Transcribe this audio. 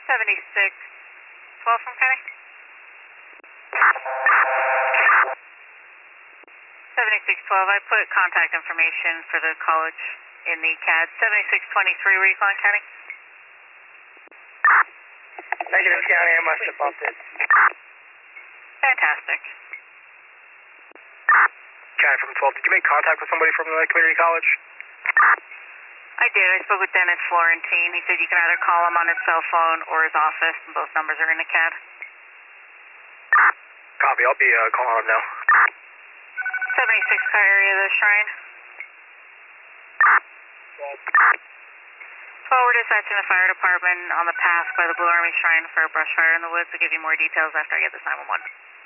7612 from County. 7612, I put contact information for the college in the CAD. 7623, were you calling County? Negative, County, I must have bumped it. Fantastic. County from 12, did you make contact with somebody from the community college? I did. I spoke with Dennis Florentine. He said you can either call him on his cell phone or his office, and both numbers are in the CAD. Copy, I'll be calling him now. 76 car area of the Shrine. Forward dispatch in the fire department on the path by the Blue Army Shrine for a brush fire in the woods. I'll give you more details after I get this 911.